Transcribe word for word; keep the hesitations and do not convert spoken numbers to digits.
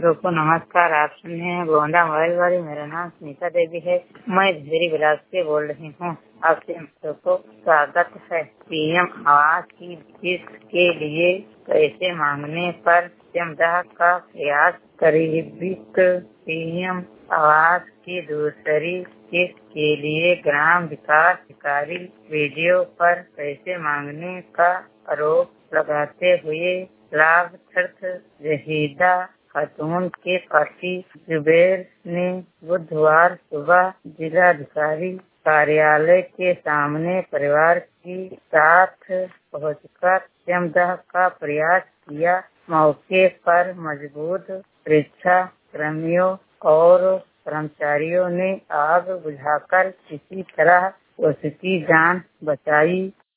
दोस्तों नमस्कार। आप सुन रहे हैं गोंडा मोबाइल वाली। मेरा नाम सुनीता देवी है। मैं झेरी ब्लॉक से बोल रही हूँ। आपसे सबको स्वागत है। पीएम आवास की किस्त के लिए पैसे मांगने पर जमदाह का प्रयास। करीबित पीएम आवास की दूसरी किस्त के लिए ग्राम विकास अधिकारी वीडियो पर पैसे मांगने का आरोप लगाते हुए लाभार्थी जहीदा खातून के पति जुबेर ने बुधवार सुबह जिलाधिकारी कार्यालय के सामने परिवार के साथ पहुंचकर जमदाह का प्रयास किया। मौके पर मौजूद सुरक्षा कर्मियों और कर्मचारियों ने आग बुझाकर किसी तरह उसकी जान बचाई।